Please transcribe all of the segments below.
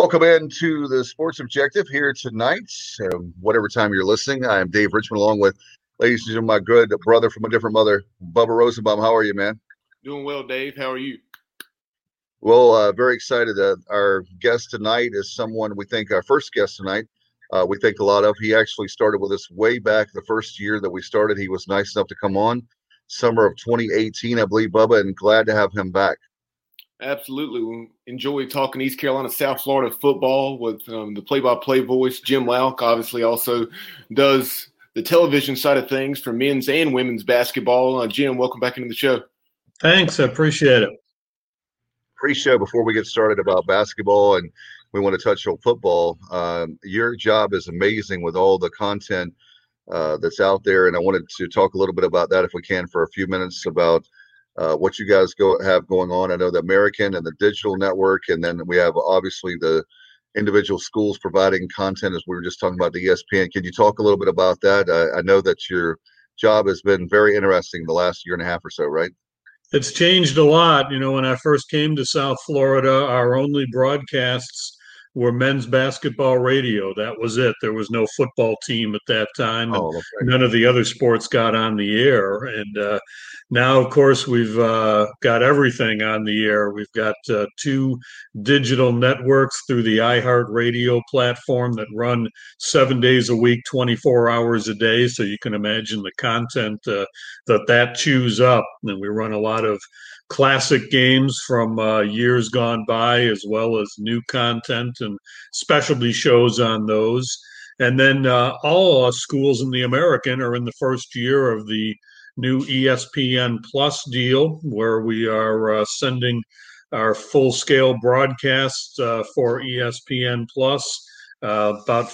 Welcome in to the Sports Objective here tonight. Whatever time you're listening, I am Dave Richmond, along with, ladies and gentlemen, my good brother from a different mother, Bubba Rosenbaum. How are you, man? Doing well, Dave. How are you? Well, very excited. Our guest tonight is someone we think, our first guest tonight, we think a lot of. He actually started with us way back the first year that we started. He was nice enough to come on summer of 2018, I believe, Bubba, and glad to have him back. Absolutely. We enjoy talking East Carolina, South Florida football with the play-by-play voice. Jim Lauk obviously also does the television side of things for men's and women's basketball. Jim, welcome back into the show. Thanks. I appreciate it. Pre-show, before we get started about basketball and we want to touch on football, your job is amazing with all the content that's out there, and I wanted to talk a little bit about that if we can for a few minutes about what you guys have going on. I know the American and the digital network, and then we have obviously the individual schools providing content, as we were just talking about the ESPN. Can you talk a little bit about that? I know that your job has been very interesting the last year and a half or so, right? It's changed a lot. You know, when I first came to South Florida, our only broadcasts were men's basketball radio. That was it. There was no football team at that time. And right. None of the other sports got on the air. And now, of course, we've got everything on the air. We've got two digital networks through the iHeartRadio platform that run 7 days a week, 24 hours a day. So you can imagine the content that chews up. And we run a lot of classic games from years gone by, as well as new content and specialty shows on those. And then all schools in the American are in the first year of the new ESPN Plus deal, where we are sending our full-scale broadcasts for ESPN Plus, about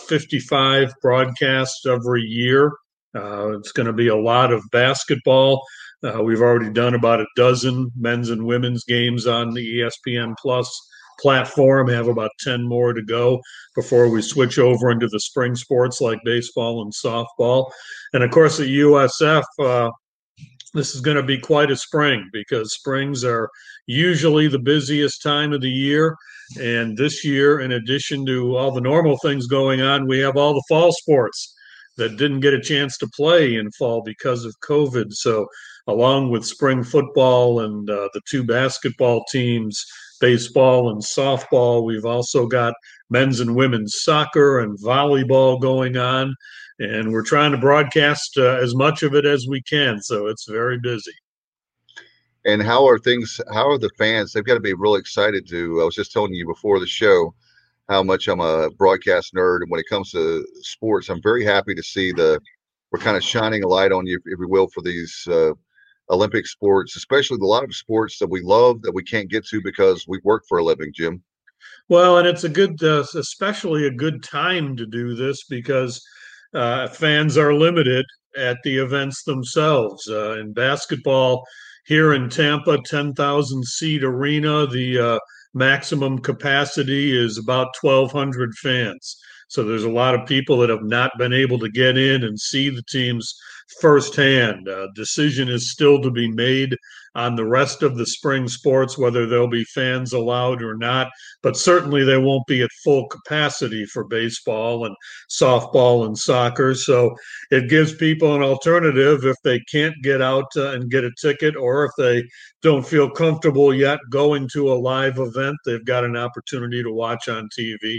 55 broadcasts every year. It's going to be a lot of basketball. We've already done about a dozen men's and women's games on the ESPN Plus platform, have about 10 more to go before we switch over into the spring sports like baseball and softball. And of course at USF, this is going to be quite a spring, because springs are usually the busiest time of the year. And this year, in addition to all the normal things going on, we have all the fall sports that didn't get a chance to play in fall because of COVID. So along with spring football and the two basketball teams, baseball and softball, we've also got men's and women's soccer and volleyball going on. And we're trying to broadcast as much of it as we can. So it's very busy. And how are the fans? They've got to be really excited I was just telling you before the show how much I'm a broadcast nerd. And when it comes to sports, I'm very happy to see we're kind of shining a light on you, if you will, for these Olympic sports, especially a lot of sports that we love that we can't get to because we work for a living, Jim. Well, and it's especially a good time to do this, because fans are limited at the events themselves. In basketball, here in Tampa, 10,000 seat arena, the maximum capacity is about 1,200 fans. So there's a lot of people that have not been able to get in and see the teams firsthand. Decision is still to be made on the rest of the spring sports, whether there'll be fans allowed or not, but certainly they won't be at full capacity for baseball and softball and soccer. So it gives people an alternative if they can't get out and get a ticket, or if they don't feel comfortable yet going to a live event, they've got an opportunity to watch on TV.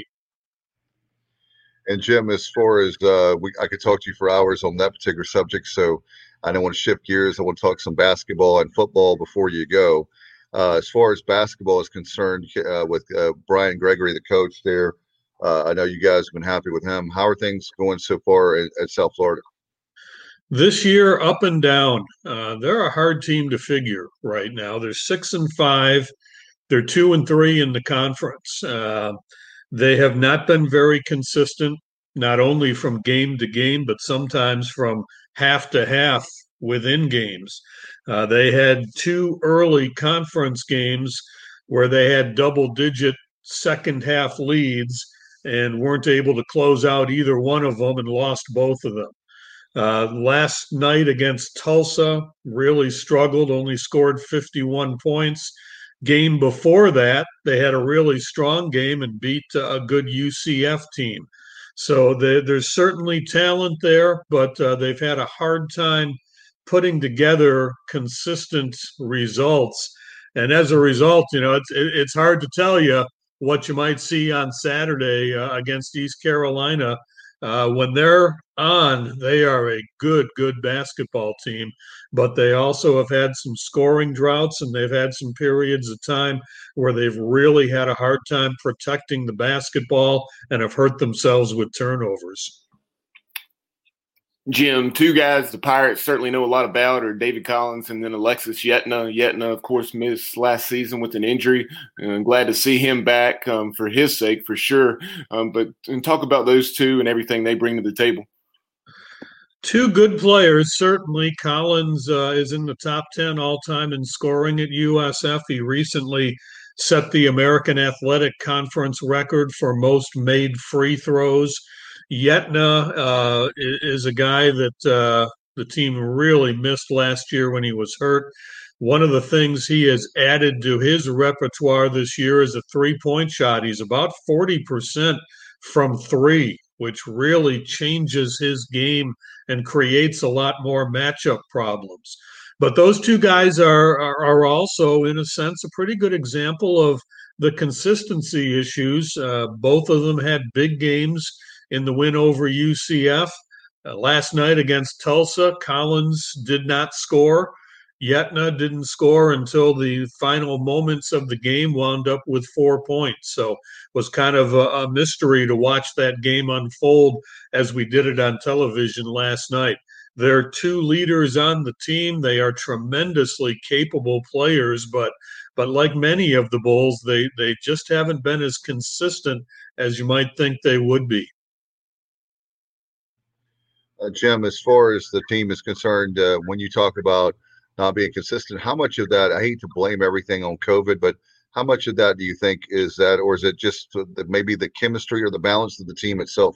And Jim, as far as I could talk to you for hours on that particular subject, so I don't want to shift gears. I want to talk some basketball and football before you go. As far as basketball is concerned, with Brian Gregory, the coach there, I know you guys have been happy with him. How are things going so far at South Florida? This year, up and down. They're a hard team to figure right now. They're 6-5. They're 2-3 in the conference. They have not been very consistent, not only from game to game, but sometimes from half to half within games. They had two early conference games where they had double-digit second half leads and weren't able to close out either one of them and lost both of them. Last night against Tulsa, really struggled, only scored 51 points. game before that, they had a really strong game and beat a good UCF team. So there's certainly talent there, but they've had a hard time putting together consistent results. And as a result, it's hard to tell you what you might see on Saturday against East Carolina. When they're on, they are a good basketball team, but they also have had some scoring droughts and they've had some periods of time where they've really had a hard time protecting the basketball and have hurt themselves with turnovers. Jim, two guys the Pirates certainly know a lot about are David Collins and then Alexis Yetna. Yetna, of course, missed last season with an injury. I'm glad to see him back for his sake, for sure. But talk about those two and everything they bring to the table. Two good players, certainly. Collins is in the top 10 all-time in scoring at USF. He recently set the American Athletic Conference record for most made free throws. Yetna is a guy that the team really missed last year when he was hurt. One of the things he has added to his repertoire this year is a three-point shot. He's about 40% from three, which really changes his game and creates a lot more matchup problems. But those two guys are also, in a sense, a pretty good example of the consistency issues. Both of them had big games in the win over UCF. Last night against Tulsa, Collins did not score. Yetna didn't score until the final moments of the game, wound up with 4 points. So it was kind of a mystery to watch that game unfold as we did it on television last night. They're two leaders on the team. They are tremendously capable players, but like many of the Bulls, they just haven't been as consistent as you might think they would be. Jim, as far as the team is concerned, when you talk about not being consistent, how much of that, I hate to blame everything on COVID, but how much of that do you think is that, or is it just maybe the chemistry or the balance of the team itself?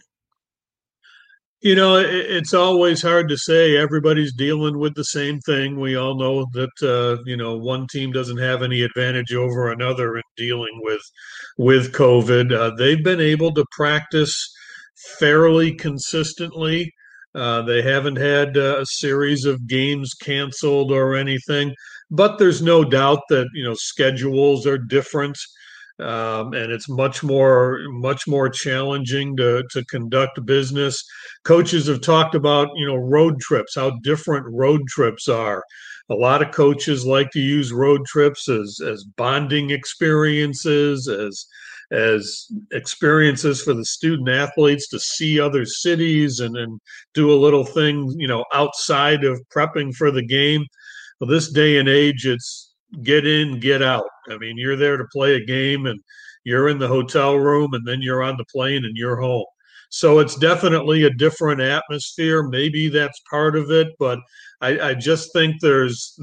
It's always hard to say. Everybody's dealing with the same thing. We all know that, one team doesn't have any advantage over another in dealing with COVID. They've been able to practice fairly consistently. They haven't had a series of games canceled or anything, but there's no doubt that, schedules are different. And it's much more challenging to conduct business. Coaches have talked about, road trips, how different road trips are. A lot of coaches like to use road trips as bonding experiences, as experiences for the student athletes to see other cities and do a little thing, outside of prepping for the game. Well, this day and age, it's get in, get out. I mean, you're there to play a game and you're in the hotel room and then you're on the plane and you're home. So it's definitely a different atmosphere. Maybe that's part of it, but I just think there's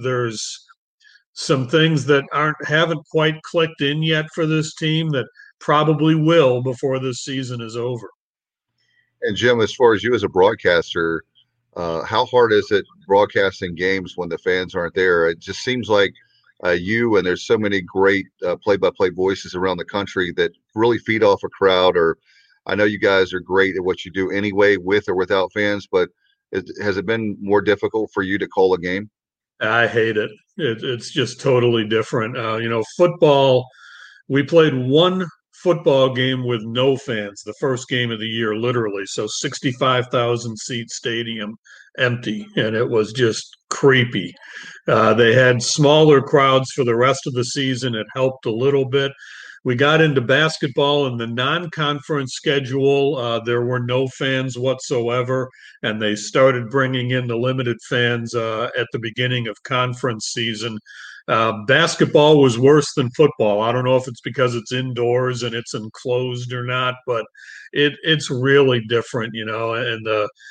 some things that haven't quite clicked in yet for this team that probably will before this season is over. And Jim, as far as you as a broadcaster, how hard is it broadcasting games when the fans aren't there? It just seems like you and there's so many great play-by-play voices around the country that really feed off a crowd. Or I know you guys are great at what you do anyway, with or without fans, but has it been more difficult for you to call a game? I hate it. It's just totally different. Football, we played one football game with no fans, the first game of the year, literally. So 65,000 seat stadium empty, and it was just creepy. They had smaller crowds for the rest of the season. It helped a little bit. We got into basketball in the non-conference schedule. There were no fans whatsoever, and they started bringing in the limited fans at the beginning of conference season. Basketball was worse than football. I don't know if it's because it's indoors and it's enclosed or not, but it's really different, and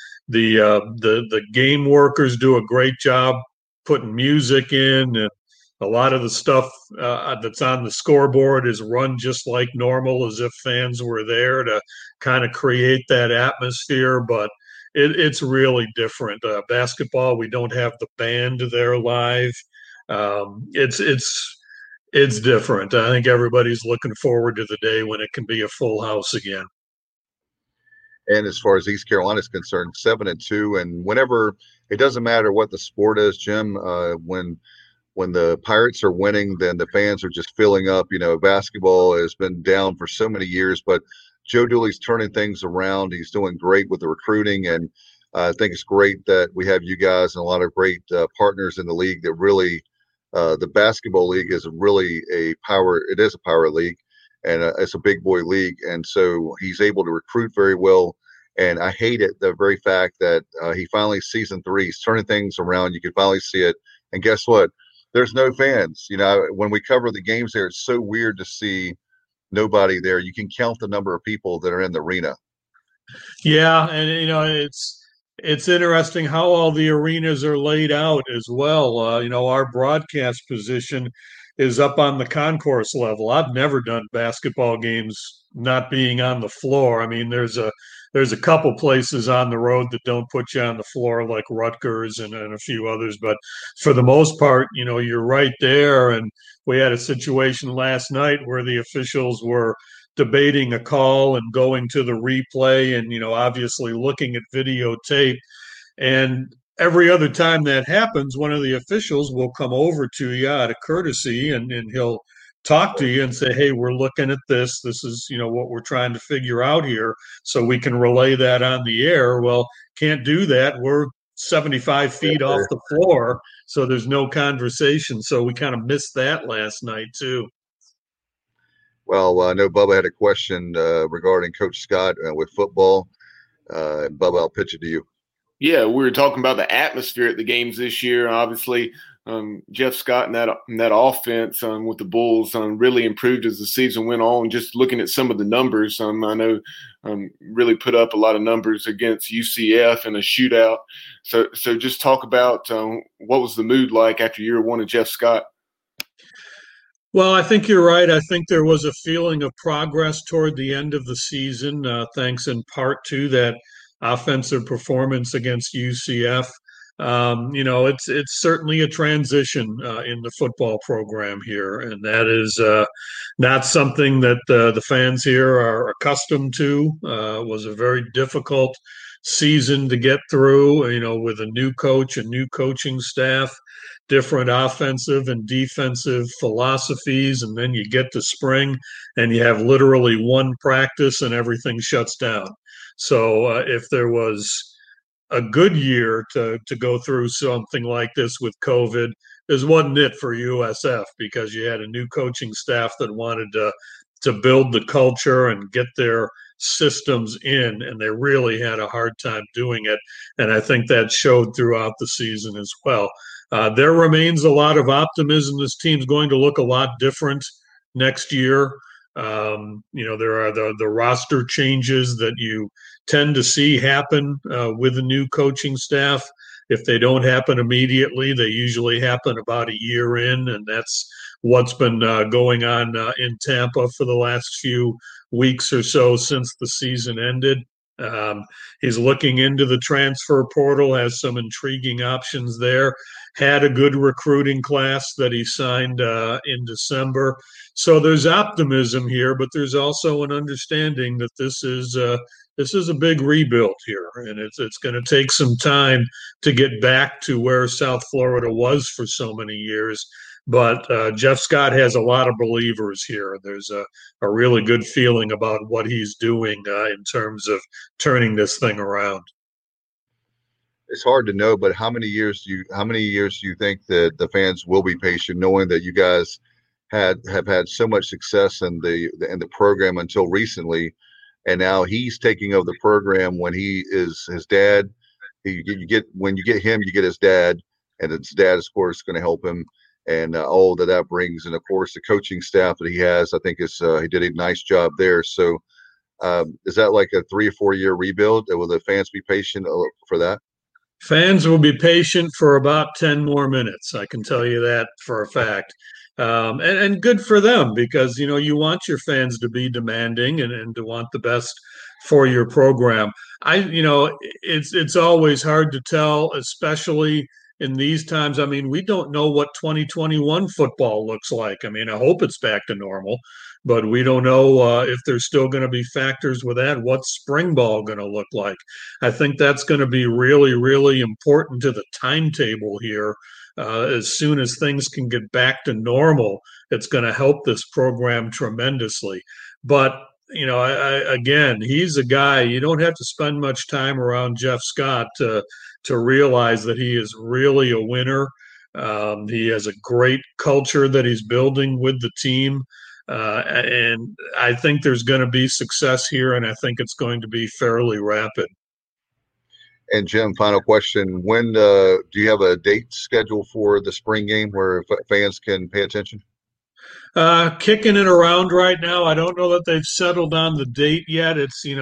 the game workers do a great job putting music in, and a lot of the stuff that's on the scoreboard is run just like normal, as if fans were there to kind of create that atmosphere. But it's really different. Basketball, we don't have the band there live. It's It's different. I think everybody's looking forward to the day when it can be a full house again. And as far as East Carolina is concerned, 7-2, and whenever it doesn't matter what the sport is, Jim. When the Pirates are winning, then the fans are just filling up. Basketball has been down for so many years, but Joe Dooley's turning things around. He's doing great with the recruiting, and I think it's great that we have you guys and a lot of great partners in the league that really, the basketball league is really a power. It is a power league, and it's a big boy league. And so he's able to recruit very well. And I hate it, the very fact that he finally, season 3, he's turning things around. You can finally see it. And guess what? There's no fans. When we cover the games there, it's so weird to see nobody there. You can count the number of people that are in the arena. Yeah, and it's interesting how all the arenas are laid out as well. Our broadcast position is up on the concourse level. I've never done basketball games not being on the floor. I mean, there's a couple places on the road that don't put you on the floor, like Rutgers and a few others. But for the most part, you're right there. And we had a situation last night where the officials were debating a call and going to the replay and, obviously looking at videotape. And every other time that happens, one of the officials will come over to you out of courtesy and he'll talk to you and say, hey, we're looking at this. This is, what we're trying to figure out here so we can relay that on the air. Well, can't do that. We're 75 feet off the floor, so there's no conversation. So we kind of missed that last night too. Well, I know Bubba had a question regarding Coach Scott with football. Bubba, I'll pitch it to you. Yeah, we were talking about the atmosphere at the games this year. Obviously, Jeff Scott and that offense with the Bulls really improved as the season went on. Just looking at some of the numbers, I know really put up a lot of numbers against UCF in a shootout. So just talk about what was the mood like after year one of Jeff Scott? Well, I think you're right. I think there was a feeling of progress toward the end of the season, thanks in part to that offensive performance against UCF. It's certainly a transition in the football program here, and that is not something that the fans here are accustomed to. It was a very difficult season to get through, with a new coach, a new coaching staff, different offensive and defensive philosophies, and then you get to spring and you have literally one practice and everything shuts down. So if there was a good year to go through something like this with COVID, this wasn't it for USF, because you had a new coaching staff that wanted to build the culture and get their systems in, and they really had a hard time doing it. And I think that showed throughout the season as well. There remains a lot of optimism. This team's going to look a lot different next year. There are the roster changes that you tend to see happen with a new coaching staff. If they don't happen immediately, they usually happen about a year in, and that's what's been going on in Tampa for the last few weeks or so since the season ended. He's looking into the transfer portal, has some intriguing options there, had a good recruiting class that he signed in December. So there's optimism here, but there's also an understanding that this is a big rebuild here, and it's going to take some time to get back to where South Florida was for so many years. But Jeff Scott has a lot of believers here. There's a really good feeling about what he's doing in terms of turning this thing around. It's hard to know, but how many years do you think that the fans will be patient, knowing that you guys have had so much success in the program until recently, and now he's taking over the program when he is his dad. When you get him, you get his dad, and his dad, of course, is going to help him. And all that brings, and of course the coaching staff that he has, I think he did a nice job there. So is that like a 3 or 4 year rebuild? Will the fans be patient for that? Fans will be patient for about 10 more minutes. I can tell you that for a fact. And good for them, because, you want your fans to be demanding and to want the best for your program. It's always hard to tell, especially in these times. I mean, we don't know what 2021 football looks like. I mean, I hope it's back to normal, but we don't know if there's still going to be factors with that. What's spring ball going to look like? I think that's going to be really, really important to the timetable here. As soon as things can get back to normal, it's going to help this program tremendously. But again, he's a guy, you don't have to spend much time around Jeff Scott to realize that he is really a winner. He has a great culture that he's building with the team. And I think there's going to be success here, and I think it's going to be fairly rapid. And Jim, final question. When do you have a date scheduled for the spring game where fans can pay attention? Kicking it around right now. I don't know that they've settled on the date yet.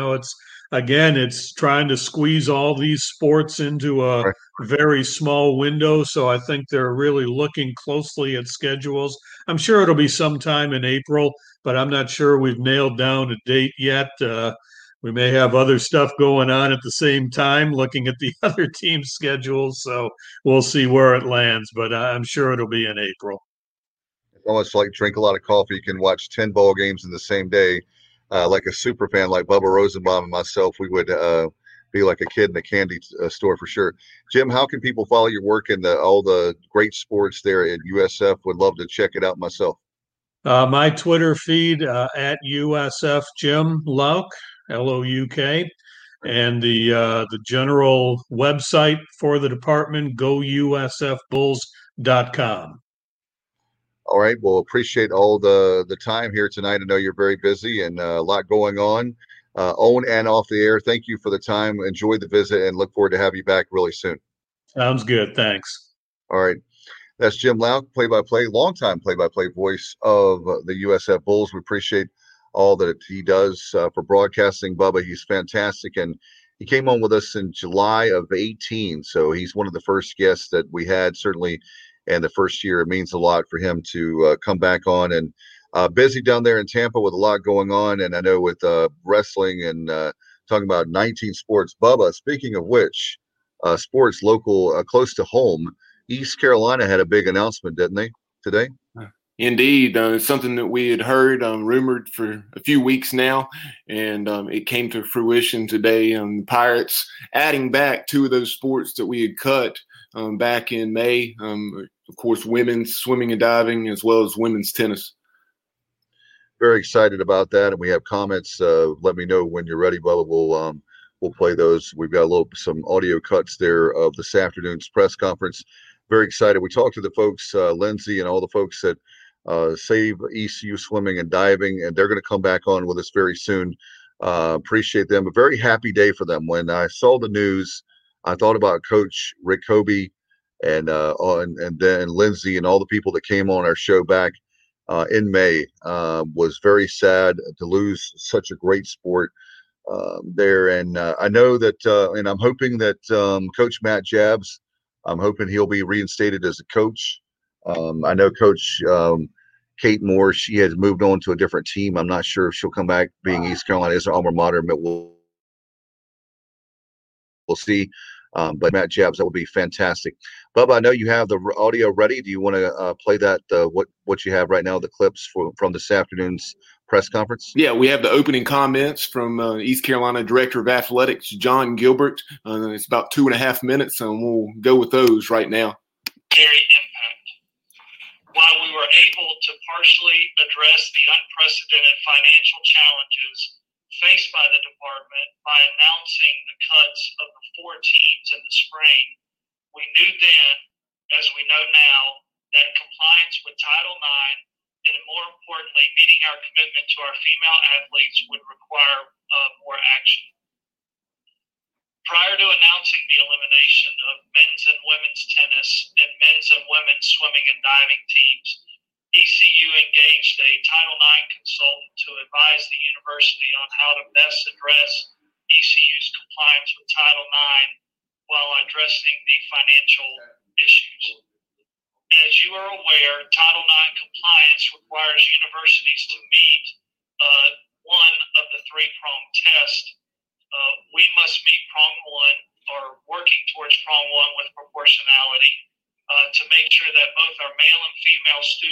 It's trying to squeeze all these sports into a Right. very small window. So I think they're really looking closely at schedules. I'm sure it'll be sometime in April, but I'm not sure we've nailed down a date yet. We may have other stuff going on at the same time, looking at the other team's schedules. So we'll see where it lands, but I'm sure it'll be in April. It's almost like drink a lot of coffee. You can watch 10 ball games in the same day. Like a super fan like Bubba Rosenbaum and myself, we would be like a kid in a candy store for sure. Jim, how can people follow your work and all the great sports there at USF? Would love to check it out myself. My Twitter feed at USF Jim Louk, Louk, and the general website for the department, gousfbulls.com. All right. Well, appreciate all the time here tonight. I know you're very busy and a lot going on, on and off the air. Thank you for the time. Enjoy the visit and look forward to have you back really soon. Sounds good. Thanks. All right. That's Jim Louk, play-by-play, longtime play-by-play voice of the USF Bulls. We appreciate all that he does for broadcasting. Bubba, he's fantastic. And he came on with us in July of 2018. So he's one of the first guests that we had, certainly. And the first year, it means a lot for him to come back on, and busy down there in Tampa with a lot going on. And I know with wrestling and talking about 19 sports. Bubba, speaking of which, sports local, close to home, East Carolina had a big announcement, didn't they, today? Indeed. It's something that we had heard rumored for a few weeks now, and it came to fruition today. The Pirates adding back two of those sports that we had cut back in May. Of course, women's swimming and diving, as well as women's tennis. Very excited about that, and we have comments. Let me know when you're ready, Bubba. We'll play those. We've got some audio cuts there of this afternoon's press conference. Very excited. We talked to the folks, Lindsay and all the folks that Save ECU Swimming and Diving, and they're going to come back on with us very soon. Appreciate them. A very happy day for them. When I saw the news, I thought about Coach Rick Kobe and then Lindsay and all the people that came on our show back in May. Was very sad to lose such a great sport there. And I know that, and I'm hoping that Coach Matt Jabs, I'm hoping he'll be reinstated as a coach. I know Coach Kate Moore, she has moved on to a different team. I'm not sure if she'll come back being East Carolina is her alma mater, but we'll see. But Matt Jabs, that would be fantastic. Bubba, I know you have the audio ready. Do you want to play that, what you have right now, the clips from this afternoon's press conference? Yeah, we have the opening comments from East Carolina Director of Athletics, John Gilbert. It's about 2.5 minutes, and we'll go with those right now. Impact. While we were able to partially address the unprecedented financial challenges faced by the department by announcing the cuts of the 4 teams in the spring, we knew then, as we know now, that compliance with Title IX and, more importantly, meeting our commitment to our female athletes would require more action. Prior to announcing the elimination of men's and women's tennis and men's and women's swimming and diving teams, ECU engaged a Title IX consultant to advise the university on how to best address ECU's compliance with Title IX while addressing the financial issues. As you are aware, Title IX compliance requires universities to meet one of the 3-prong tests. We must meet prong 1, or working towards prong 1 with proportionality.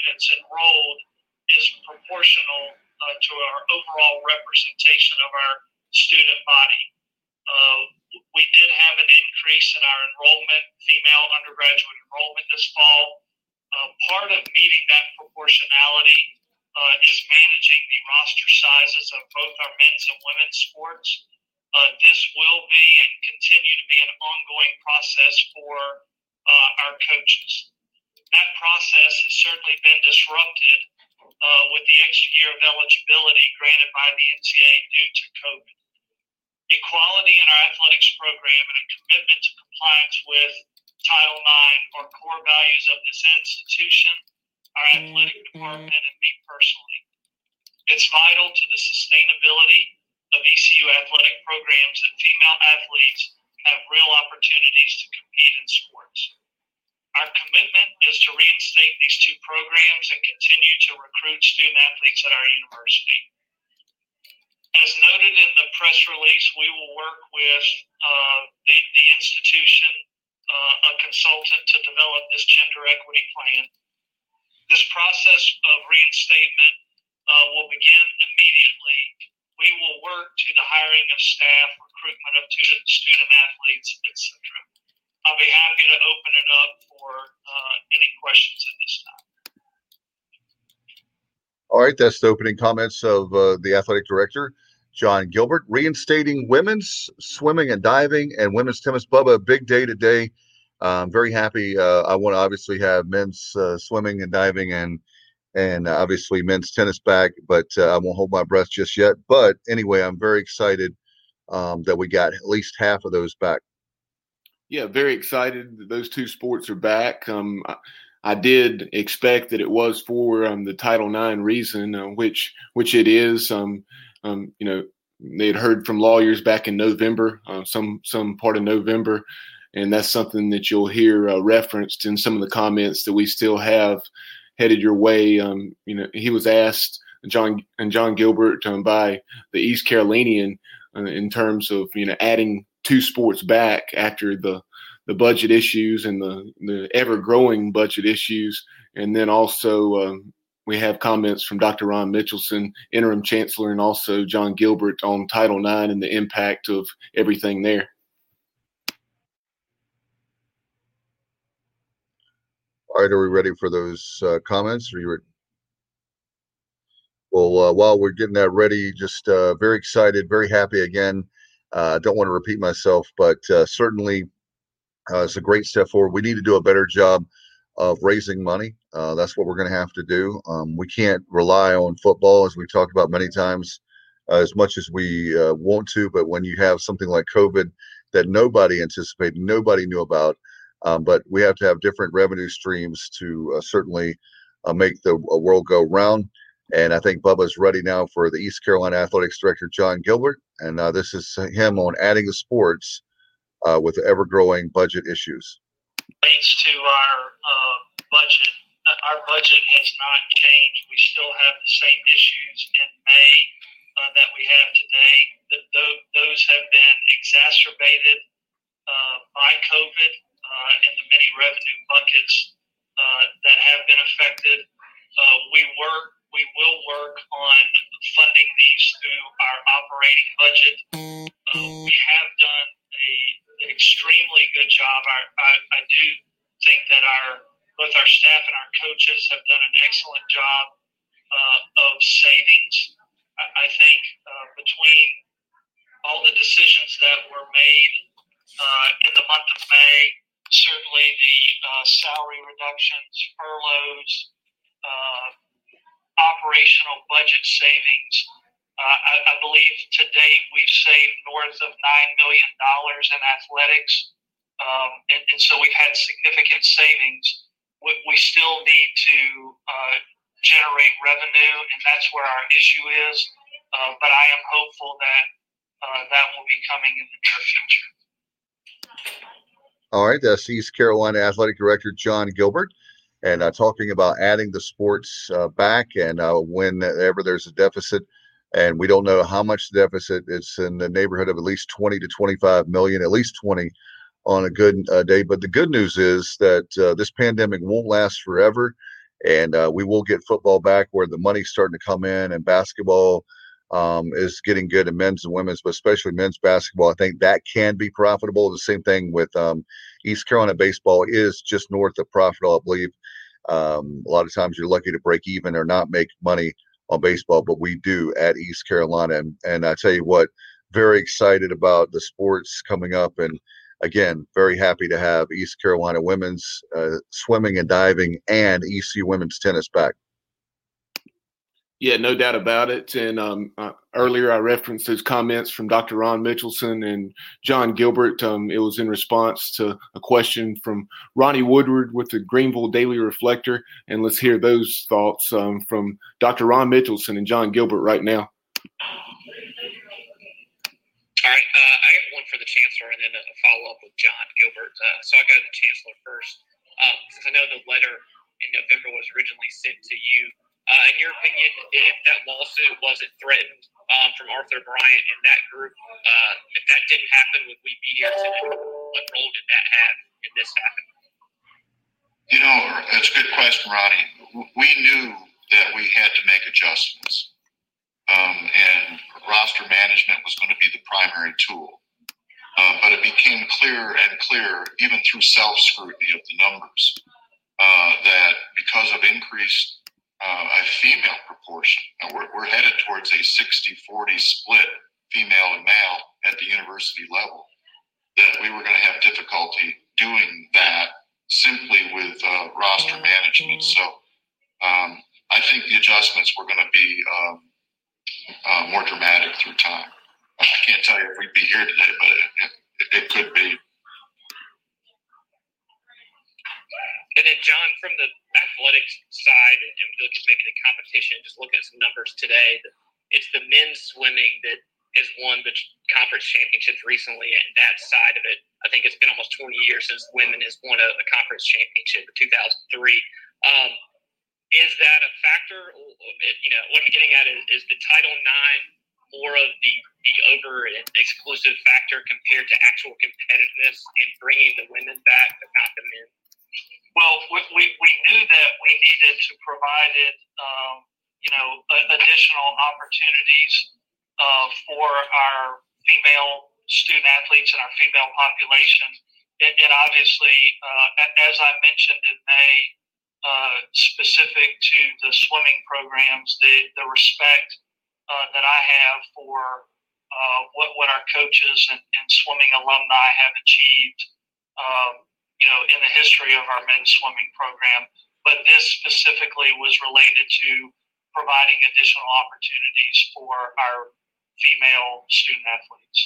students enrolled is proportional to our overall representation of our student body. We did have an increase in our enrollment, female undergraduate enrollment this fall. Part of meeting that proportionality is managing the roster sizes of both our men's and women's sports. This will be and continue to be an ongoing process for our coaches. That process has certainly been disrupted with the extra year of eligibility granted by the NCAA due to COVID. Equality in our athletics program and a commitment to compliance with Title IX are core values of this institution, our athletic department, and me personally. It's vital to the sustainability of ECU athletic programs that female athletes have real opportunities to compete in sports. Our commitment is to reinstate these two programs and continue to recruit student athletes at our university. As noted in the press release, we will work with the institution, a consultant, to develop this gender equity plan. This process of reinstatement will begin immediately. We will work to the hiring of staff, recruitment of student athletes, etc. I'll be happy to open it up for any questions at this time. All right, that's the opening comments of the athletic director, John Gilbert. Reinstating women's swimming and diving and women's tennis. Bubba, a big day today. I'm very happy. I want to obviously have men's swimming and diving and obviously men's tennis back, but I won't hold my breath just yet. But anyway, I'm very excited that we got at least half of those back. Yeah, very excited that those two sports are back. I did expect that it was for the Title IX reason, which it is. They had heard from lawyers back in November, some part of November, and that's something that you'll hear referenced in some of the comments that we still have headed your way. He was asked, John Gilbert, by the East Carolinian in terms of adding two sports back after the budget issues and the ever-growing budget issues. And then also we have comments from Dr. Ron Mitchelson, interim chancellor, and also John Gilbert on Title IX and the impact of everything there. All right, are we ready for those comments? Are you ready? Well, while we're getting that ready, just very excited, very happy again. I don't want to repeat myself, but certainly it's a great step forward. We need to do a better job of raising money. That's what we're going to have to do. We can't rely on football, as we've talked about many times, as much as we want to. But when you have something like COVID that nobody anticipated, nobody knew about, but we have to have different revenue streams to certainly make the world go round. And I think Bubba's ready now for the East Carolina Athletics Director, John Gilbert. And this is him on adding the sports with the ever-growing budget issues. Relates to our budget. Our budget has not changed. We still have the same issues in May that we have today. Those have been exacerbated by COVID and the many revenue buckets that have been affected. We will work on funding these through our operating budget. We have done an extremely good job. I do think that both our staff and our coaches have done an excellent job of savings. I think between all the decisions that were made in the month of May, certainly the salary reductions, furloughs, operational budget savings, I believe to date we've saved north of $9 million in athletics, and so we've had significant savings. We still need to generate revenue, and that's where our issue is, but I am hopeful that that will be coming in the near future. All right, that's East Carolina Athletic Director John Gilbert, and talking about adding the sports back, and whenever there's a deficit, and we don't know how much deficit, it's in the neighborhood of at least 20 to 25 million, at least 20 on a good day. But the good news is that this pandemic won't last forever, And we will get football back where the money's starting to come in, and basketball is getting good in men's and women's, but especially men's basketball. I think that can be profitable. The same thing with East Carolina baseball is just north of profitable, I believe. A lot of times you're lucky to break even or not make money on baseball, but we do at East Carolina. And I tell you what, very excited about the sports coming up. And again, very happy to have East Carolina women's swimming and diving and ECU women's tennis back. Yeah, no doubt about it. And earlier I referenced those comments from Dr. Ron Mitchelson and John Gilbert. It was in response to a question from Ronnie Woodward with the Greenville Daily Reflector. And let's hear those thoughts from Dr. Ron Mitchelson and John Gilbert right now. All right, I got one for the Chancellor and then a follow-up with John Gilbert. So I'll go to the Chancellor first. Since I know the letter in November was originally sent to you, in your opinion, if that lawsuit wasn't threatened from Arthur Bryant and that group, if that didn't happen, would we be here today? What role did that have in this happening? You know, that's a good question, Ronnie. We knew that we had to make adjustments, and roster management was going to be the primary tool. But it became clearer and clearer, even through self-scrutiny of the numbers, that because of increased a female proportion, and we're headed towards a 60-40 split, female and male, at the university level, that we were going to have difficulty doing that simply with roster management. So I think the adjustments were going to be more dramatic through time. I can't tell you if we'd be here today, but it could be. And then, John, from the athletics side, and we look at maybe the competition, just look at some numbers today, it's the men's swimming that has won the conference championships recently, and that side of it, I think it's been almost 20 years since women has won a conference championship in 2003. Is that a factor? You know, what I'm getting at is the Title IX more of the over and exclusive factor compared to actual competitiveness in bringing the women back, but not the men? Well, we knew that we needed to provide it, additional opportunities for our female student athletes and our female population. And obviously, as I mentioned in May, specific to the swimming programs, the respect that I have for what our coaches and swimming alumni have achieved, in the history of our men's swimming program. But this specifically was related to providing additional opportunities for our female student athletes.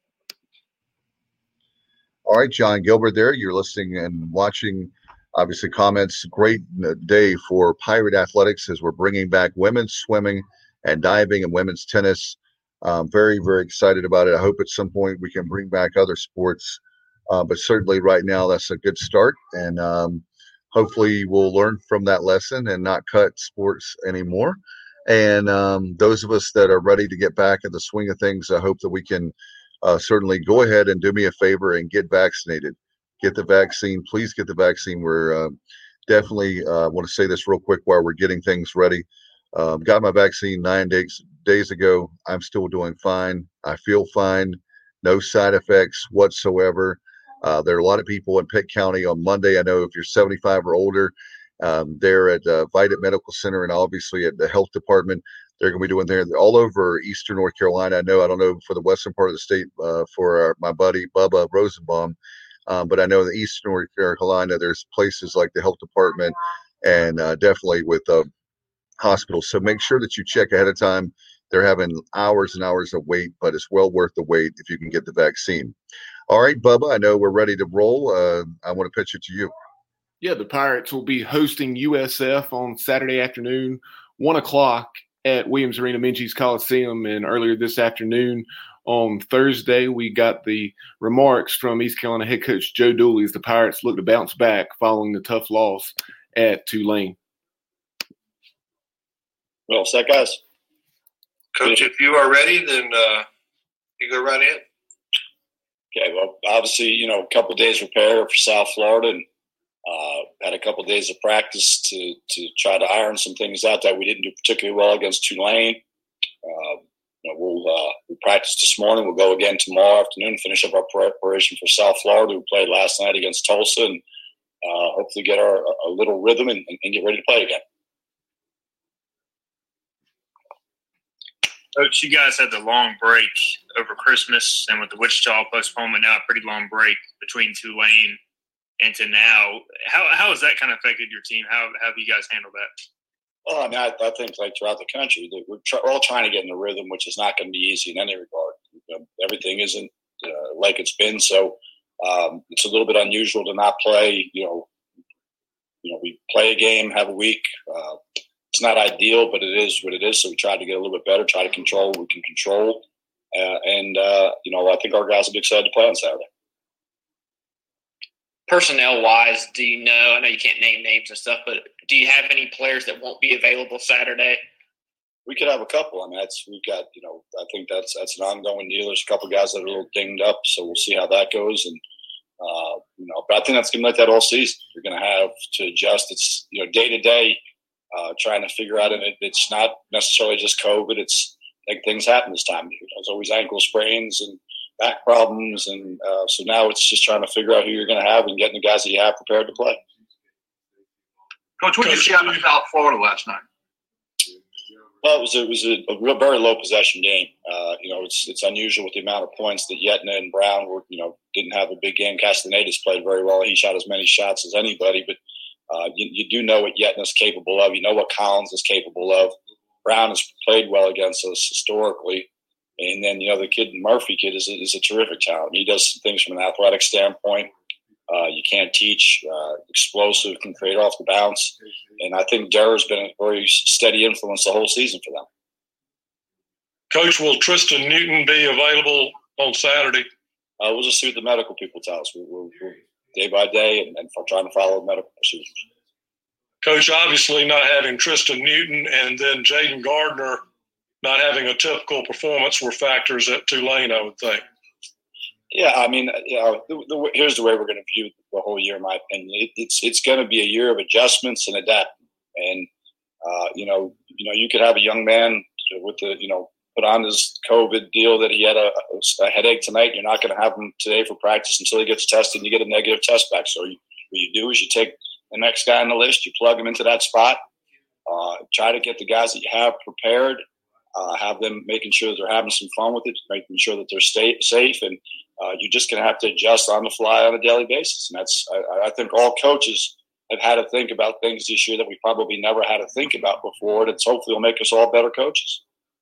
All right, John Gilbert there. You're listening and watching, obviously, comments. Great day for Pirate Athletics as we're bringing back women's swimming and diving and women's tennis. Very, very excited about it. I hope at some point we can bring back other sports. But certainly right now that's a good start. And hopefully we'll learn from that lesson and not cut sports anymore. And those of us that are ready to get back in the swing of things, I hope that we can certainly go ahead and do me a favor and get vaccinated. Get the vaccine. Please get the vaccine. We're definitely want to say this real quick while we're getting things ready. Got my vaccine 9 days ago. I'm still doing fine. I feel fine. No side effects whatsoever. There are a lot of people in Pitt County on Monday. I know if you're 75 or older, they're at Vita Medical Center and obviously at the health department. They're going to be doing there all over Eastern North Carolina. I don't know for the western part of the state for my buddy Bubba Rosenbaum, but I know in the Eastern North Carolina, there's places like the health department and definitely with hospitals. So make sure that you check ahead of time. They're having hours and hours of wait, but it's well worth the wait if you can get the vaccine. All right, Bubba, I know we're ready to roll. I want to pitch it to you. Yeah, the Pirates will be hosting USF on Saturday afternoon, 1 o'clock at Williams Arena, Minges Coliseum. And earlier this afternoon on Thursday, we got the remarks from East Carolina head coach Joe Dooley as the Pirates look to bounce back following the tough loss at Tulane. Well said, guys. Coach, if you are ready, then you go right in. Okay, well, obviously, a couple of days prepare for South Florida, and Had a couple of days of practice to try to iron some things out that we didn't do particularly well against Tulane. We'll practice this morning. We'll go again tomorrow afternoon, finish up our preparation for South Florida, who played last night against Tulsa, and hopefully get a little rhythm and get ready to play again. Coach, you guys had the long break over Christmas, and with the Wichita postponement, now a pretty long break between Tulane and to now. How has that kind of affected your team? How have you guys handled that? Well, I mean, I think like throughout the country, we're all trying to get in the rhythm, which is not going to be easy in any regard. Everything isn't like it's been, so it's a little bit unusual to not play. We play a game, have a week. It's not ideal, but it is what it is. So we try to get a little bit better, try to control what we can control, I think our guys will be excited to play on Saturday. Personnel-wise, do you know? I know you can't name names and stuff, but do you have any players that won't be available Saturday? We could have a couple. I mean, we've got. I think that's an ongoing deal. There's a couple guys that are a little dinged up, so we'll see how that goes. And but I think that's going to be like that all season. You're going to have to adjust. It's day to day, trying to figure out. And it's not necessarily just COVID. It's like things happen this time of year. There's always ankle sprains and back problems, and so now it's just trying to figure out who you're going to have and getting the guys that you have prepared to play. Coach, what did you see out of South Florida last night? Well, it was a very low possession game. It's unusual with the amount of points that Yetna and Brown were. Didn't have a big game. Castaneda's played very well. He shot as many shots as anybody, but you do know what Yetna's capable of. You know what Collins is capable of. Brown has played well against us historically. And then, the Murphy kid is a terrific talent. He does some things from an athletic standpoint. You can't teach. Explosive, can create off the bounce. And I think Darrah's been a very steady influence the whole season for them. Coach, will Tristan Newton be available on Saturday? We'll just see what the medical people tell us. We're day by day and trying to follow medical procedures. Coach, obviously not having Tristan Newton and then Jaden Gardner not having a typical performance were factors at Tulane, I would think. Yeah, I mean, here's the way we're going to view the whole year, in my opinion. It's going to be a year of adjustments and adapting. And, you could have a young man with put on his COVID deal that he had a headache tonight. You're not going to have him today for practice until he gets tested and you get a negative test back. So what you do is you take the next guy on the list, you plug him into that spot, try to get the guys that you have prepared, have them making sure that they're having some fun with it, making sure that they're safe, and you're just going to have to adjust on the fly on a daily basis. And that's, I think all coaches have had to think about things this year that we probably never had to think about before, and it's hopefully will make us all better coaches.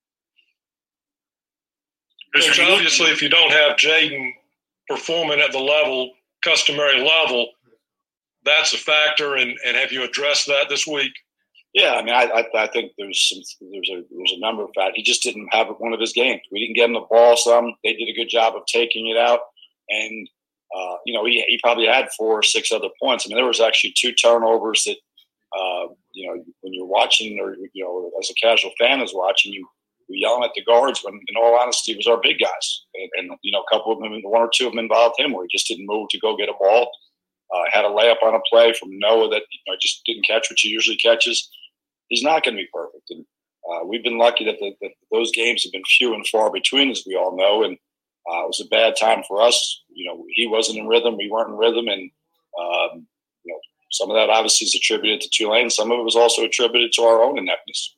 Coach, obviously, if you don't have Jaden performing at the customary level, that's a factor. And have you addressed that this week? Yeah, I mean, I think there's a number of factors. He just didn't have one of his games. We didn't get him the ball some. They did a good job of taking it out, and he probably had 4 or 6 other points. I mean, there was actually 2 turnovers that when you're watching, or as a casual fan is watching, you yelling at the guards when, in all honesty, it was our big guys, and a couple of them, 1 or 2 of them involved him where he just didn't move to go get a ball. Had a layup on a play from Noah that just didn't catch what he usually catches. He's not going to be perfect, and we've been lucky that those games have been few and far between, as we all know. And it was a bad time for us. He wasn't in rhythm, we weren't in rhythm, and some of that obviously is attributed to Tulane. Some of it was also attributed to our own ineptness.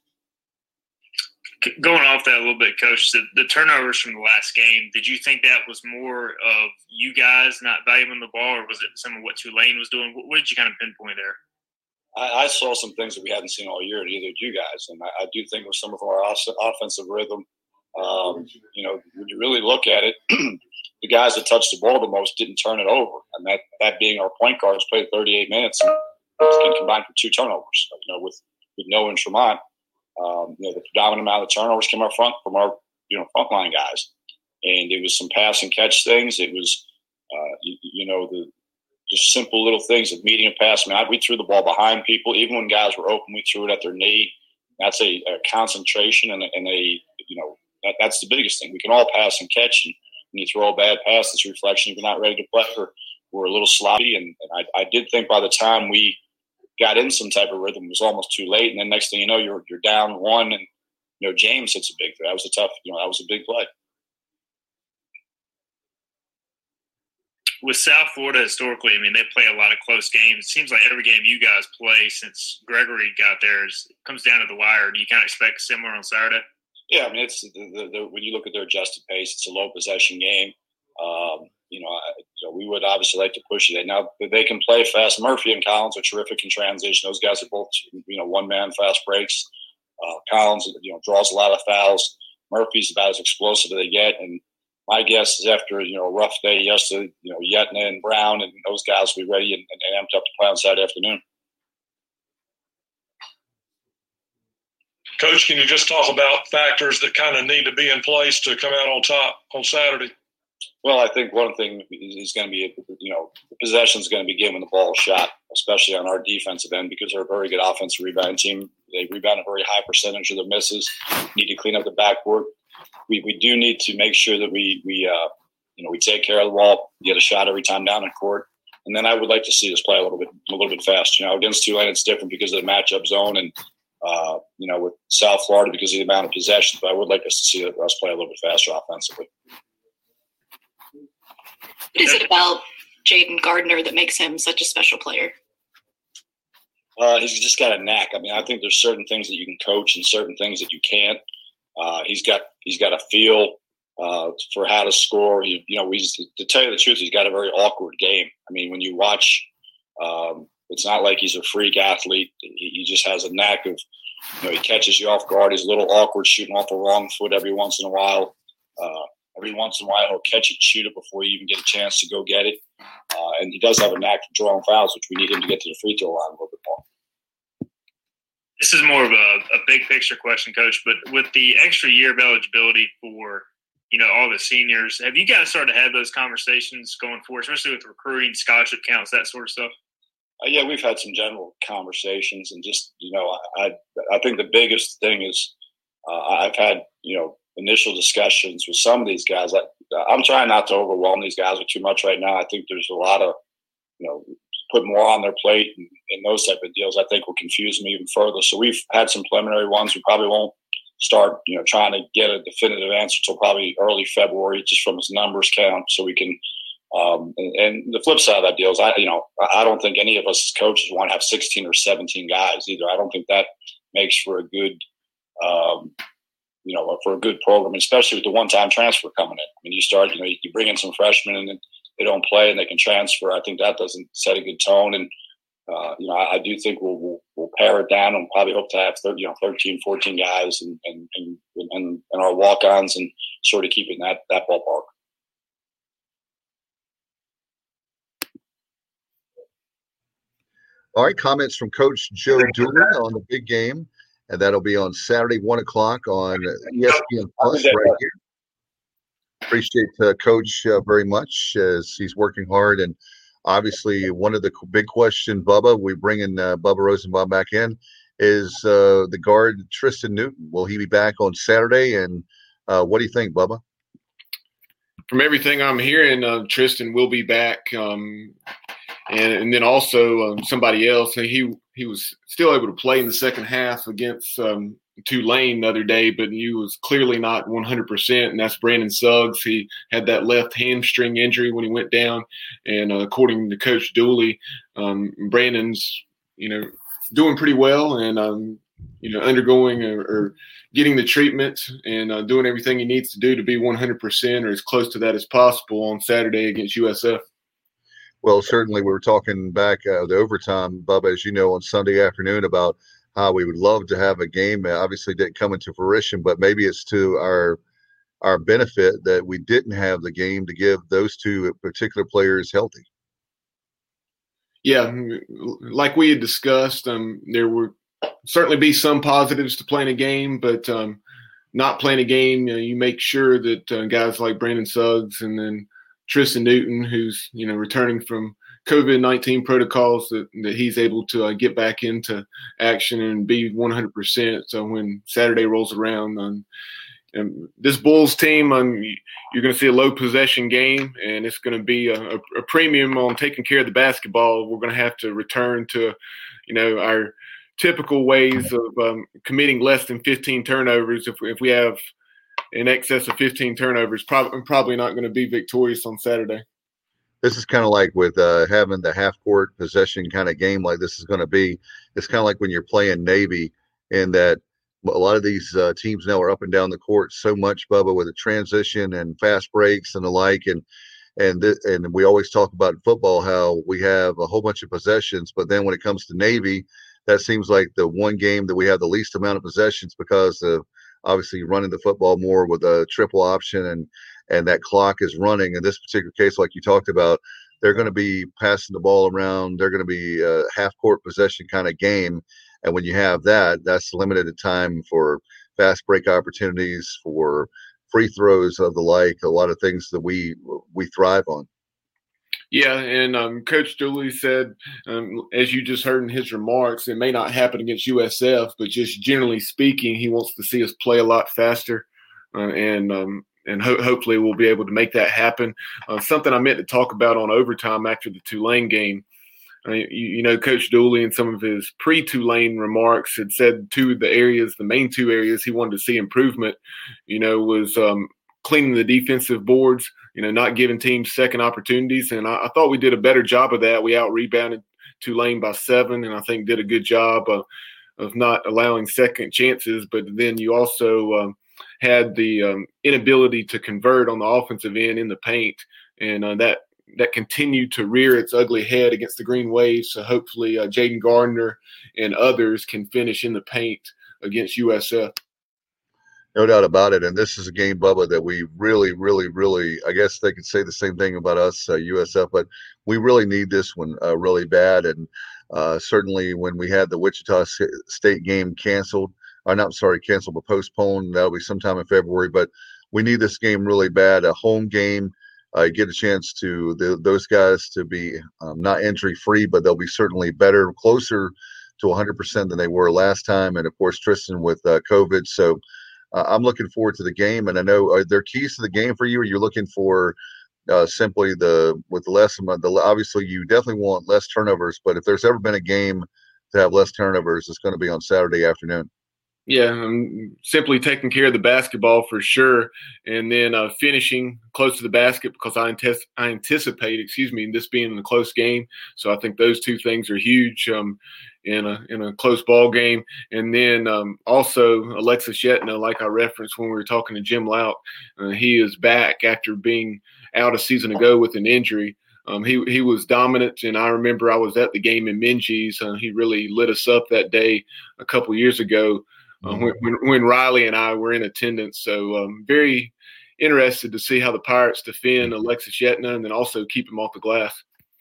Going off that a little bit, Coach, the turnovers from the last game, did you think that was more of you guys not valuing the ball, or was it some of what Tulane was doing? What did you kind of pinpoint there? I saw some things that we hadn't seen all year, neither did you guys. And I do think with some of our offensive rhythm, when you really look at it, the guys that touched the ball the most didn't turn it over. And that being our point guards played 38 minutes and combined for 2 turnovers, with Noah and Tremont. The predominant amount of turnovers came up front from our, frontline guys. And it was some pass and catch things. It was, just simple little things of meeting a pass. I mean, we threw the ball behind people. Even when guys were open, we threw it at their knee. That's a concentration and that's the biggest thing. We can all pass and catch. And when you throw a bad pass, it's a reflection you're not ready to play, or were a little sloppy. And I did think by the time we got in some type of rhythm, it was almost too late. And then next thing you know, you're down one, and James hits a big three. That was that was a big play. With South Florida historically, I mean, they play a lot of close games. It seems like every game you guys play since Gregory got there comes down to the wire. Do you kind of expect similar on Saturday? Yeah, I mean, it's when you look at their adjusted pace, it's a low possession game. We would obviously like to push it. Now they can play fast. Murphy and Collins are terrific in transition. Those guys are both, one man fast breaks. Collins, draws a lot of fouls. Murphy's about as explosive as they get. And my guess is after a rough day yesterday, Yetna and Brown and those guys will be ready and amped up to play on Saturday afternoon. Coach, can you just talk about factors that kind of need to be in place to come out on top on Saturday? Well, I think one thing is going to be, the possession is going to be given the ball shot, especially on our defensive end, because they're a very good offensive rebounding team. They rebound a very high percentage of their misses. Need to clean up the backboard. We do need to make sure that we take care of the ball, get a shot every time down in court. And then I would like to see us play a little bit fast. Against Tulane, it's different because of the matchup zone and, with South Florida because of the amount of possessions. But I would like us to see us play a little bit faster offensively. What is it about Jaden Gardner that makes him such a special player? He's just got a knack. I mean, I think there's certain things that you can coach and certain things that you can't. He's got a feel for how to score. To tell you the truth, he's got a very awkward game. I mean, when you watch, it's not like he's a freak athlete. He just has a knack of, he catches you off guard. He's a little awkward shooting off the wrong foot every once in a while. Every once in a while, he'll catch it, shoot it before you even get a chance to go get it. And he does have a knack for drawing fouls, which we need him to get to the free throw line a little bit more. This is more of a big picture question, Coach, but with the extra year of eligibility for, all the seniors, have you guys started to have those conversations going forward, especially with recruiting, scholarship counts, that sort of stuff? Yeah, we've had some general conversations, and just, I think the biggest thing is I've had, initial discussions with some of these guys. I'm trying not to overwhelm these guys with too much right now. I think there's a lot of, put more on their plate and those type of deals, I think will confuse them even further. So we've had some preliminary ones. We probably won't start, trying to get a definitive answer until probably early February, just from his numbers count. So we can, and the flip side of that deal is, I don't think any of us as coaches want to have 16 or 17 guys either. I don't think that makes for a good, for a good program, especially with the one-time transfer coming in. I mean, you start, you bring in some freshmen and then they don't play and they can transfer. I think that doesn't set a good tone. And, I do think we'll pare it down and probably hope to have 13, 14 guys and our walk-ons and sort of keep it in that ballpark. All right, comments from Coach Joe Dooley on the big game, and that'll be on Saturday, 1 o'clock on ESPN Plus right here. Appreciate Coach very much as he's working hard. And obviously one of the big question, Bubba, we bring in Bubba Rosenbaum back in, is the guard Tristan Newton. Will he be back on Saturday? And what do you think, Bubba? From everything I'm hearing, Tristan will be back. And then also somebody else, he was still able to play in the second half against Tulane the other day, but he was clearly not 100%, and that's Brandon Suggs. He had that left hamstring injury when he went down, and according to Coach Dooley, Brandon's, doing pretty well and, undergoing or getting the treatment and doing everything he needs to do to be 100% or as close to that as possible on Saturday against USF. Well, certainly we were talking back the overtime, Bubba, as you know, on Sunday afternoon about how we would love to have a game. Obviously didn't come into fruition, but maybe it's to our benefit that we didn't have the game to give those two particular players healthy. Yeah, like we had discussed, there would certainly be some positives to playing a game, but not playing a game, you make sure that guys like Brandon Suggs and then Tristan Newton, who's, returning from COVID-19 protocols, that he's able to get back into action and be 100%. So when Saturday rolls around, this Bulls team, you're going to see a low possession game, and it's going to be a premium on taking care of the basketball. We're going to have to return to, our typical ways of committing less than 15 turnovers. If we have in excess of 15 turnovers, probably not going to be victorious on Saturday. This is kind of like with having the half-court possession kind of game like this is going to be. It's kind of like when you're playing Navy, in that a lot of these teams now are up and down the court so much, Bubba, with the transition and fast breaks and the like. And we always talk about in football how we have a whole bunch of possessions, but then when it comes to Navy, that seems like the one game that we have the least amount of possessions because of obviously running the football more with a triple option and that clock is running. In this particular case, like you talked about, they're going to be passing the ball around. They're going to be a half-court possession kind of game. And when you have that, that's limited time for fast break opportunities, for free throws of the like, a lot of things that we thrive on. Yeah, and Coach Dooley said, as you just heard in his remarks, it may not happen against USF, but just generally speaking, he wants to see us play a lot faster, and hopefully we'll be able to make that happen. Something I meant to talk about on overtime after the Tulane game. Coach Dooley in some of his pre-Tulane remarks had said the main two areas he wanted to see improvement, was cleaning the defensive boards, not giving teams second opportunities. And I thought we did a better job of that. We out-rebounded Tulane by 7, and I think did a good job of not allowing second chances. But then you also had the inability to convert on the offensive end in the paint, and that continued to rear its ugly head against the Green Wave. So hopefully Jaden Gardner and others can finish in the paint against USF. No doubt about it. And this is a game, Bubba, that we really, really, really, I guess they could say the same thing about us, USF, but we really need this one really bad. And certainly when we had the Wichita State game canceled, but postponed, that'll be sometime in February. But we need this game really bad, a home game. Get a chance to those guys to be not injury free, but they'll be certainly better, closer to 100% than they were last time. And of course, Tristan with COVID. So I'm looking forward to the game. And I know, are there keys to the game for you? Or you're looking for simply obviously you definitely want less turnovers, but if there's ever been a game to have less turnovers, it's going to be on Saturday afternoon. Yeah, I'm simply taking care of the basketball for sure, and then finishing close to the basket because I anticipate, this being a close game. So I think those two things are huge in a close ball game. And then also Alexis Yetna, like I referenced when we were talking to Jim Lauk, he is back after being out a season ago with an injury. He was dominant, and I remember I was at the game in Minges. He really lit us up that day a couple years ago. When Riley and I were in attendance. So very interested to see how the Pirates defend Alexis Yetna and then also keep him off the glass.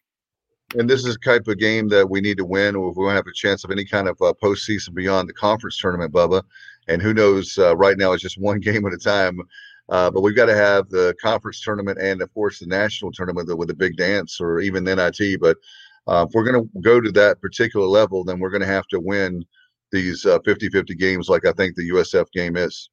And this is the type of game that we need to win if we want to have a chance of any kind of postseason beyond the conference tournament, Bubba. And who knows, right now it's just one game at a time. But we've got to have the conference tournament and, of course, the national tournament with a big dance or even the NIT. But if we're going to go to that particular level, then we're going to have to win these 50-50 games like I think the USF game is.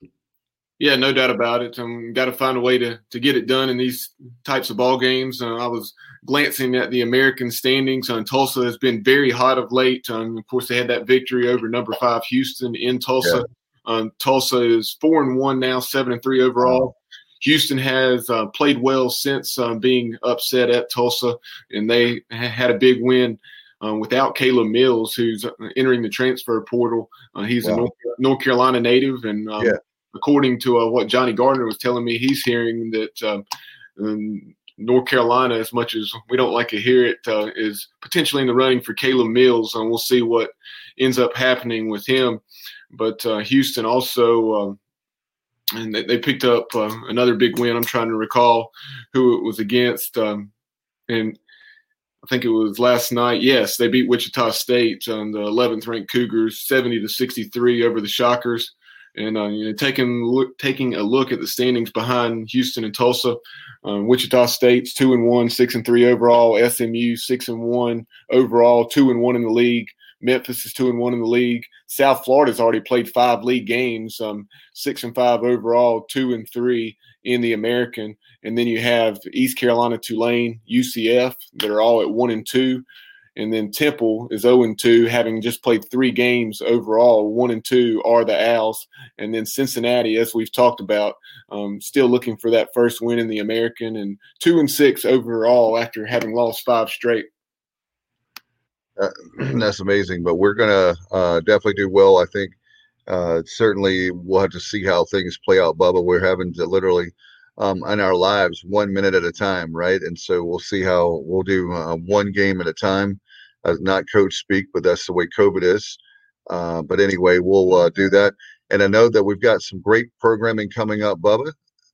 Yeah, no doubt about it. Got to find a way to get it done in these types of ball games. I was glancing at the American standings. Tulsa has been very hot of late. Of course, they had that victory over number 5 Houston in Tulsa. Yeah. Tulsa is 4-1 now, 7-3 overall. Houston has played well since being upset at Tulsa, and they had a big win without Caleb Mills, who's entering the transfer portal. He's a North Carolina native, and according to what Johnny Gardner was telling me, he's hearing that North Carolina, as much as we don't like to hear it, is potentially in the running for Caleb Mills, and we'll see what ends up happening with him. But Houston also and they picked up another big win. I'm trying to recall who it was against, and I think it was last night. Yes, they beat Wichita State on the 11th ranked Cougars 70-63 over the Shockers. And taking a look at the standings behind Houston and Tulsa, Wichita State's 2-1, 6-3 overall. SMU 6-1 overall, 2-1 in the league. Memphis is 2-1 in the league. South Florida's already played 5 league games, 6-5 overall, 2-3 in the American. And then you have East Carolina, Tulane, UCF that are all at 1-2. And then Temple is 0-2, having just played 3 games overall. 1-2 are the Owls. And then Cincinnati, as we've talked about, still looking for that first win in the American, and 2-6 overall after having lost 5 straight. That's amazing. But we're going to definitely do well. I think certainly we'll have to see how things play out, Bubba. We're having to literally in our lives 1 minute at a time, right? And so we'll see how we'll do one game at a time. Not coach speak, but that's the way COVID is. But anyway, we'll do that. And I know that we've got some great programming coming up, Bubba.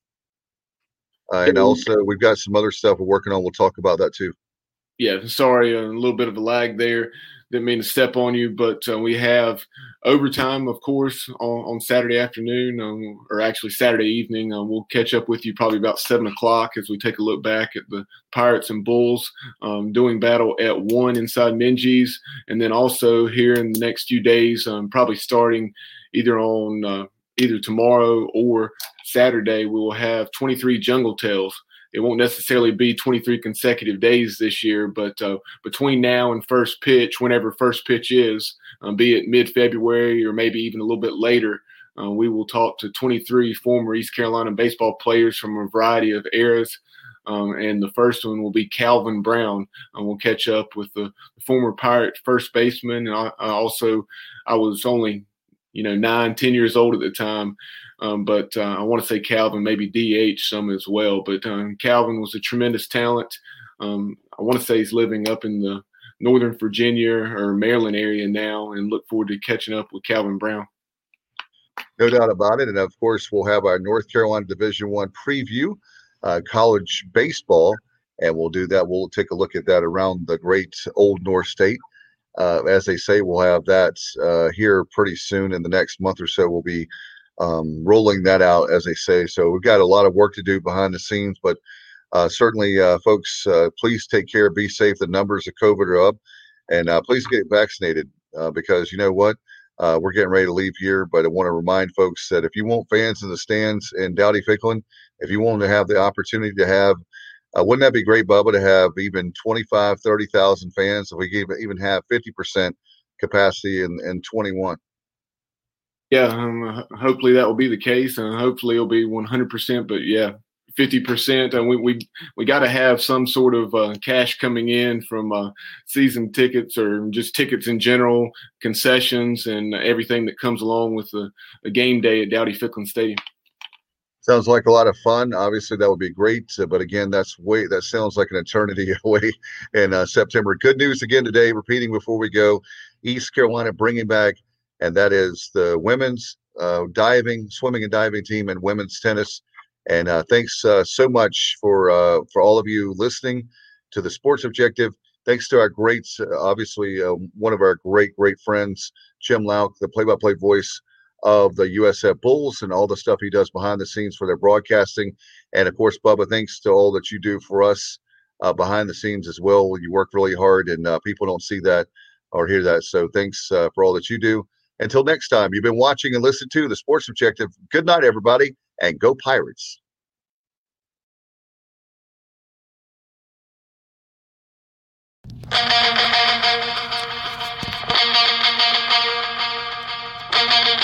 And also we've got some other stuff we're working on. We'll talk about that too. Yeah, sorry, a little bit of a lag there. Didn't mean to step on you, but we have overtime, of course, on Saturday afternoon, or actually Saturday evening. We'll catch up with you probably about 7 o'clock as we take a look back at the Pirates and Bulls doing battle at 1 inside Minges. And then also here in the next few days, probably starting either tomorrow or Saturday, we will have 23 Jungle Tales. It won't necessarily be 23 consecutive days this year, but between now and first pitch, whenever first pitch is, be it mid-February or maybe even a little bit later, we will talk to 23 former East Carolina baseball players from a variety of eras. And the first one will be Calvin Brown. We'll catch up with the former Pirate first baseman. And I was only 9, 10 years old at the time. But I want to say Calvin, maybe DH some as well. But Calvin was a tremendous talent. I want to say he's living up in the Northern Virginia or Maryland area now, and look forward to catching up with Calvin Brown. No doubt about it. And, of course, we'll have our North Carolina Division I preview, college baseball, and we'll do that. We'll take a look at that around the great Old North State. As they say, we'll have that here pretty soon in the next month or so. We'll be rolling that out, as they say. So we've got a lot of work to do behind the scenes, but certainly, folks, please take care, be safe. The numbers of COVID are up, and please get vaccinated because you know what? We're getting ready to leave here, but I want to remind folks that if you want fans in the stands in Dowdy-Ficklen, if you want to have the opportunity to have, wouldn't that be great, Bubba, to have even 25, 30,000 fans? If we could even have 50% capacity in 21. Yeah, hopefully that will be the case, and hopefully it'll be 100%. But yeah, 50%. And we got to have some sort of cash coming in from season tickets or just tickets in general, concessions, and everything that comes along with a game day at Dowdy-Ficklen Stadium. Sounds like a lot of fun. Obviously, that would be great. But again, that sounds like an eternity away in September. Good news again today, repeating before we go, East Carolina bringing back, and that is the women's swimming and diving team, and women's tennis. And thanks so much for all of you listening to the Sports Objective. Thanks to our great, obviously, one of our great friends, Jim Lauk, the play-by-play voice of the USF Bulls, and all the stuff he does behind the scenes for their broadcasting. And, of course, Bubba, thanks to all that you do for us behind the scenes as well. You work really hard, and people don't see that or hear that. So thanks for all that you do. Until next time, you've been watching and listening to the Sports Objective. Good night, everybody, and go Pirates. Thank you.